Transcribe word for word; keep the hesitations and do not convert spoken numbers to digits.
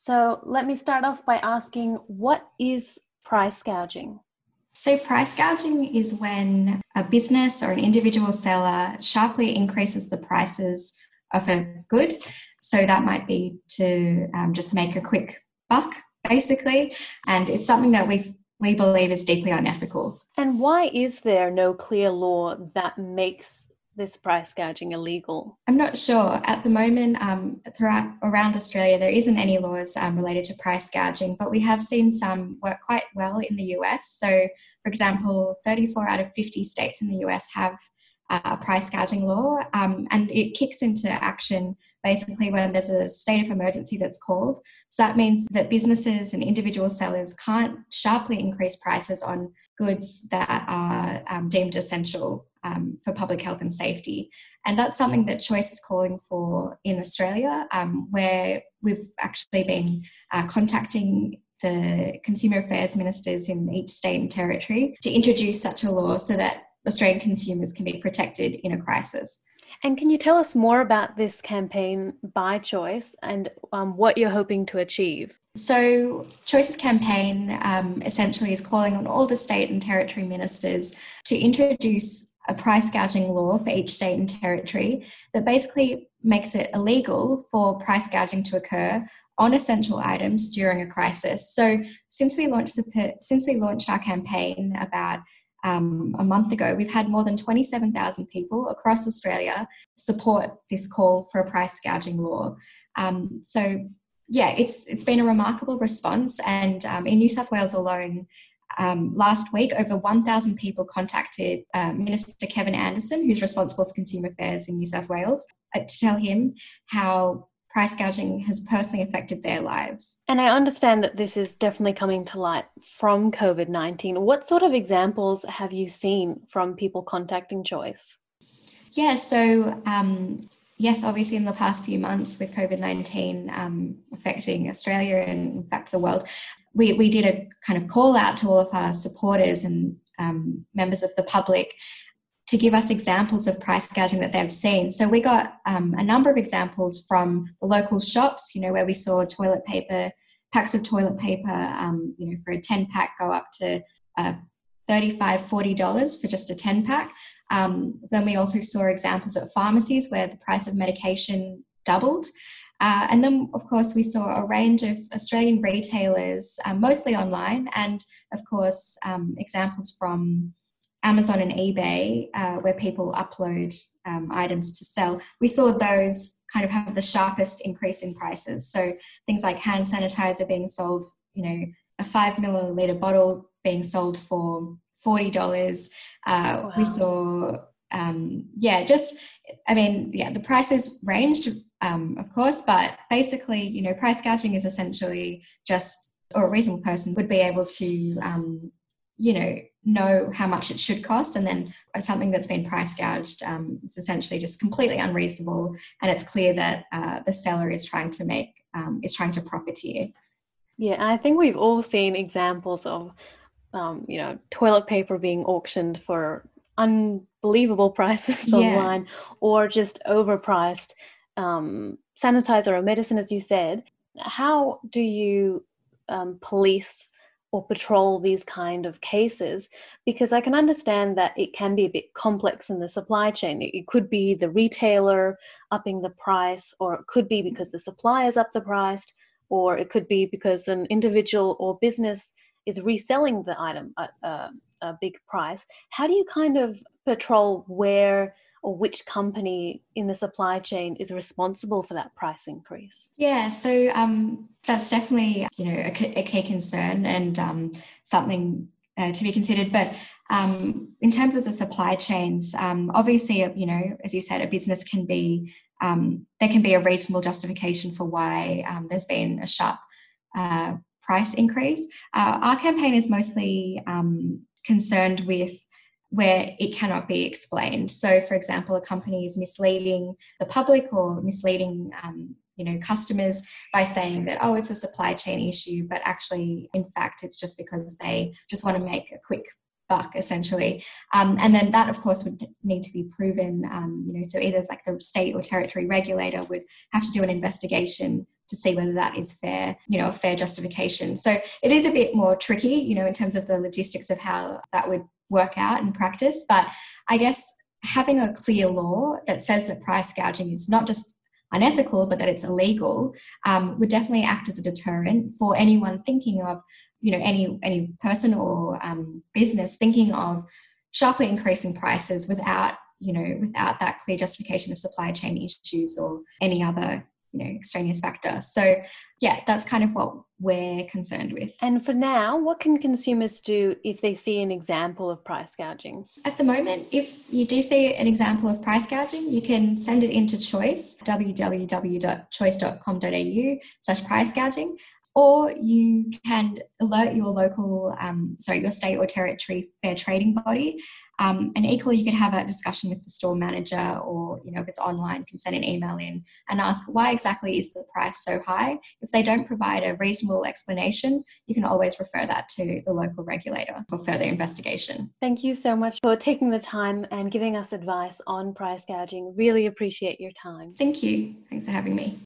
So let me start off by asking, what is price gouging? So price gouging is when a business or an individual seller sharply increases the prices of a good. So that might be to um, just make a quick buck, basically. And it's something that we we believe is deeply unethical. And why is there no clear law that makes this price gouging illegal? I'm not sure. At the moment, um, throughout around Australia, there isn't any laws um, related to price gouging, but we have seen some work quite well in the U S. So, for example, thirty-four out of fifty states in the U S have uh, a price gouging law, um, and it kicks into action basically when there's a state of emergency that's called. So that means that businesses and individual sellers can't sharply increase prices on goods that are um, deemed essential um, for public health and safety. And that's something that Choice is calling for in Australia, um, where we've actually been uh, contacting the consumer affairs ministers in each state and territory to introduce such a law so that Australian consumers can be protected in a crisis. And can you tell us more about this campaign by Choice and um, what you're hoping to achieve? So Choice's campaign um, essentially is calling on all the state and territory ministers to introduce a price gouging law for each state and territory that basically makes it illegal for price gouging to occur on essential items during a crisis. So since we launched the since we launched our campaign about Um, a month ago, we've had more than twenty-seven thousand people across Australia support this call for a price gouging law. Um, so, yeah, it's it's been a remarkable response. And um, in New South Wales alone, um, last week, over one thousand people contacted uh, Minister Kevin Anderson, who's responsible for consumer affairs in New South Wales, uh, to tell him how price gouging has personally affected their lives. And I understand that this is definitely coming to light from COVID nineteen. What sort of examples have you seen from people contacting Choice? Yeah, so um, yes, obviously in the past few months with COVID nineteen um, affecting Australia and in fact the world, we, we did a kind of call out to all of our supporters and um, members of the public to give us examples of price gouging that they've seen. So we got um, a number of examples from the local shops, you know, where we saw toilet paper, packs of toilet paper, um, you know, for a ten pack go up to uh, thirty-five dollars, forty dollars for just a ten pack. Um, then we also saw examples at pharmacies where the price of medication doubled. Uh, and then, of course, we saw a range of Australian retailers, um, mostly online, and, of course, um, examples from Amazon and eBay, uh, where people upload um, items to sell. We saw those kind of have the sharpest increase in prices. So things like hand sanitizer being sold, you know, a five milliliter bottle being sold for forty dollars. Uh, Wow. We saw, um, yeah, just, I mean, yeah, the prices ranged, um, of course, but basically, you know, price gouging is essentially just, or a reasonable person would be able to, um, you know, know how much it should cost, and then something that's been price gouged um, is essentially just completely unreasonable, and it's clear that uh, the seller is trying to make um, is trying to profiteer. Yeah, and I think we've all seen examples of, um, you know, toilet paper being auctioned for unbelievable prices Yeah. online, or just overpriced um, sanitizer or medicine, as you said. How do you um, police or patrol these kind of cases? Because I can understand that it can be a bit complex in the supply chain. It could be the retailer upping the price, or it could be because the suppliers up the price, or it could be because an individual or business is reselling the item at a, a big price. How do you kind of patrol where or which company in the supply chain is responsible for that price increase? Yeah, so um, that's definitely, you know, a, a key concern and um, something uh, to be considered. But um, in terms of the supply chains, um, obviously, you know, as you said, a business can be, um, there can be a reasonable justification for why um, there's been a sharp uh, price increase. Uh, our campaign is mostly um, concerned with where it cannot be explained. So, for example, a company is misleading the public or misleading, um, you know, customers by saying that, oh, it's a supply chain issue, but actually, in fact, it's just because they just want to make a quick buck, essentially. Um, and then that, of course, would need to be proven, um, you know, so either like the state or territory regulator would have to do an investigation to see whether that is fair, you know, a fair justification. So it is a bit more tricky, you know, in terms of the logistics of how that would work out in practice. But I guess having a clear law that says that price gouging is not just unethical, but that it's illegal, um, would definitely act as a deterrent for anyone thinking of, you know, any any person or um, business thinking of sharply increasing prices without, you know, without that clear justification of supply chain issues or any other, you know, extraneous factor. So yeah, that's kind of what we're concerned with. And for now, what can consumers do if they see an example of price gouging? At the moment, if you do see an example of price gouging, you can send it into Choice, w w w dot choice dot com dot a u slash price gouging, or you can alert your local, um, sorry, your state or territory fair trading body. Um, and equally, you could have a discussion with the store manager, or, you know, if it's online, you can send an email in and ask, why exactly is the price so high? If they don't provide a reasonable explanation, you can always refer that to the local regulator for further investigation. Thank you so much for taking the time and giving us advice on price gouging. Really appreciate your time. Thank you. Thanks for having me.